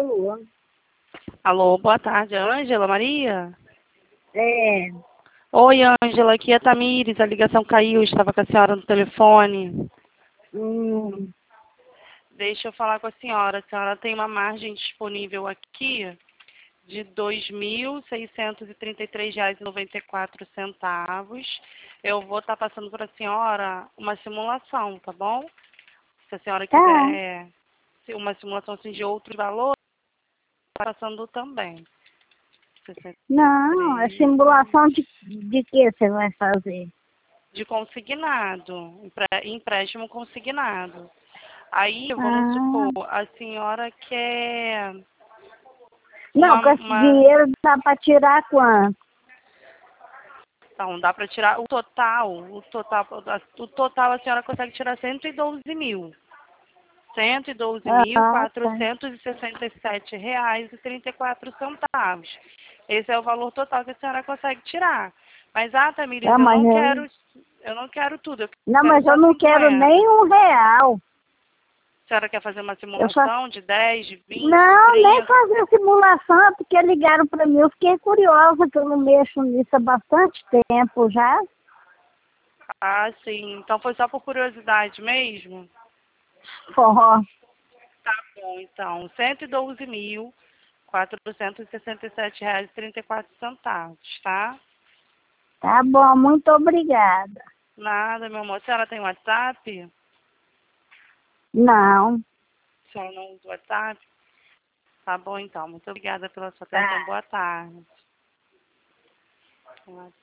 Alô? Alô, boa tarde, Ângela Maria? É. Oi, Ângela, aqui é a Tamires, a ligação caiu, estava com a senhora no telefone. Hum. Deixa eu falar com a senhora tem uma margem disponível aqui de R$ 2.633,94. Eu vou estar passando para a senhora uma simulação, tá bom? Se a senhora Tá. quiser uma simulação assim, de outros valores, tá passando também. Não, é 63. simulação de que você vai fazer? De consignado, empréstimo consignado. Aí, vamos Ah. supor, a senhora quer Não, com esse dinheiro dá para tirar quanto? Então, dá para tirar o total a senhora consegue tirar 112 mil. Ah, tá. R$ 112.467,34. Esse é o valor total que a senhora consegue tirar. Mas, Tamires, Tá, mas eu não quero tudo, eu não, quero mas eu só não quero 50. nem R$ 1. A senhora quer fazer uma Eu só... simulação de 10, de 20, de Não, nem 30? fazer simulação, porque ligaram para mim. Eu fiquei curiosa, que eu não mexo nisso há bastante tempo já. Ah, sim. Então foi só por curiosidade mesmo? Forró. Tá bom, então. R$ 112.467,34, tá? Tá bom, muito obrigada. Nada, meu amor. A senhora tem WhatsApp? Não, A senhora não usa WhatsApp? Tá bom, então. Muito obrigada pela sua atenção. tá. Boa tarde.